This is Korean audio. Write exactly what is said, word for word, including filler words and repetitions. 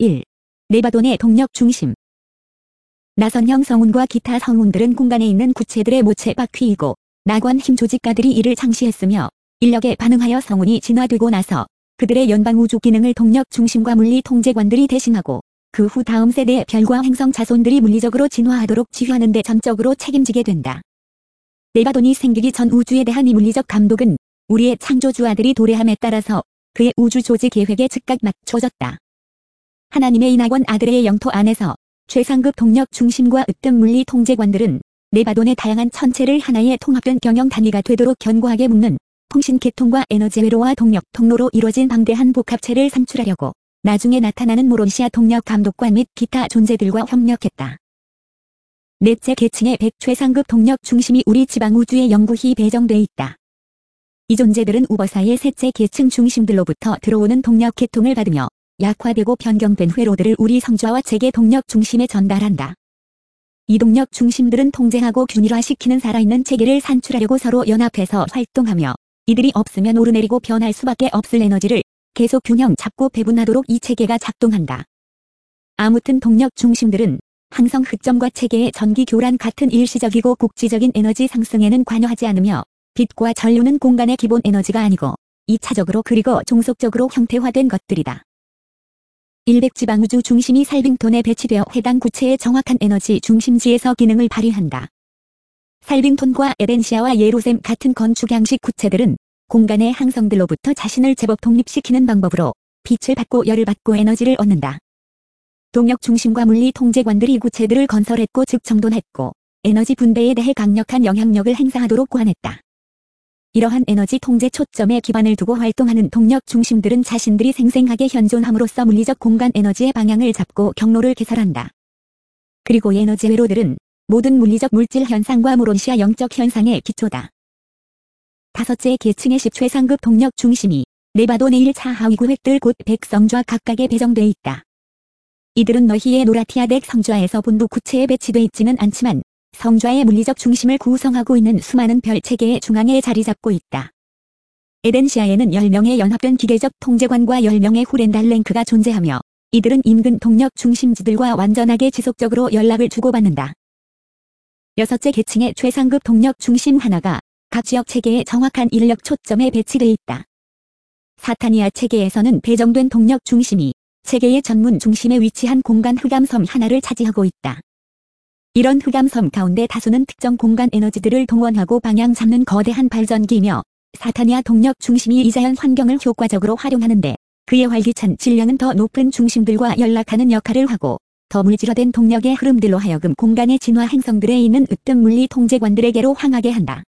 일. 네바돈의 동력 중심. 나선형 성운과 기타 성운들은 공간에 있는 구체들의 모체 바퀴이고 낙원 힘 조직가들이 이를 창시했으며 인력에 반응하여 성운이 진화되고 나서 그들의 연방 우주 기능을 동력 중심과 물리 통제관들이 대신하고 그 후 다음 세대의 별과 행성 자손들이 물리적으로 진화하도록 지휘하는 데 전적으로 책임지게 된다. 네바돈이 생기기 전 우주에 대한 이 물리적 감독은 우리의 창조주 아들이 도래함에 따라서 그의 우주 조직 계획에 즉각 맞춰졌다. 하나님의 인하권 아들의 영토 안에서 최상급 동력 중심과 으뜸 물리 통제관들은 네바돈의 다양한 천체를 하나의 통합된 경영 단위가 되도록 견고하게 묶는 통신 계통과 에너지 회로와 동력 통로로 이루어진 방대한 복합체를 산출하려고 나중에 나타나는 모론시아 동력 감독관 및 기타 존재들과 협력했다. 넷째 계층의 백 최상급 동력 중심이 우리 지방 우주에 영구히 배정돼 있다. 이 존재들은 우버사의 셋째 계층 중심들로부터 들어오는 동력 계통을 받으며 약화되고 변경된 회로들을 우리 성좌와 체계 동력 중심에 전달한다. 이 동력 중심들은 통제하고 균일화시키는 살아있는 체계를 산출하려고 서로 연합해서 활동하며 이들이 없으면 오르내리고 변할 수밖에 없을 에너지를 계속 균형 잡고 배분하도록 이 체계가 작동한다. 아무튼 동력 중심들은 항성 흑점과 체계의 전기 교란 같은 일시적이고 국지적인 에너지 상승에는 관여하지 않으며 빛과 전류는 공간의 기본 에너지가 아니고 이 차적으로 그리고 종속적으로 형태화된 것들이다. 일백 지방우주 중심이 살빙톤에 배치되어 해당 구체의 정확한 에너지 중심지에서 기능을 발휘한다. 살빙톤과 에덴시아와 예루셈 같은 건축양식 구체들은 공간의 항성들로부터 자신을 제법 독립시키는 방법으로 빛을 받고 열을 받고 에너지를 얻는다. 동력 중심과 물리 통제관들이 구체들을 건설했고 즉 정돈했고 에너지 분배에 대해 강력한 영향력을 행사하도록 고안했다. 이러한 에너지 통제 초점에 기반을 두고 활동하는 동력 중심들은 자신들이 생생하게 현존함으로써 물리적 공간 에너지의 방향을 잡고 경로를 개설한다. 그리고 이 에너지 회로들은 모든 물리적 물질 현상과 모론시아 영적 현상의 기초다. 다섯째 계층의 십 최상급 동력 중심이 네바돈의 일 차 하위 구획들 곧 백 성좌 각각에 배정돼 있다. 이들은 너희의 노라티아덱 성좌에서 본부 구체에 배치돼 있지는 않지만 성좌의 물리적 중심을 구성하고 있는 수많은 별 체계의 중앙에 자리 잡고 있다. 에덴시아에는 열 명의 연합된 기계적 통제관과 열 명의 후렌달랭크가 존재하며 이들은 인근 동력 중심지들과 완전하게 지속적으로 연락을 주고받는다. 여섯째 계층의 최상급 동력 중심 하나가 각 지역 체계의 정확한 인력 초점에 배치돼 있다. 사타니아 체계에서는 배정된 동력 중심이 체계의 전문 중심에 위치한 공간 흑암섬 하나를 차지하고 있다. 이런 흑암섬 가운데 다수는 특정 공간 에너지들을 동원하고 방향 잡는 거대한 발전기이며 사타니아 동력 중심이 이 자연 환경을 효과적으로 활용하는데 그의 활기찬 질량은 더 높은 중심들과 연락하는 역할을 하고 더 물질화된 동력의 흐름들로 하여금 공간의 진화 행성들에 있는 으뜸 물리 통제관들에게로 향하게 한다.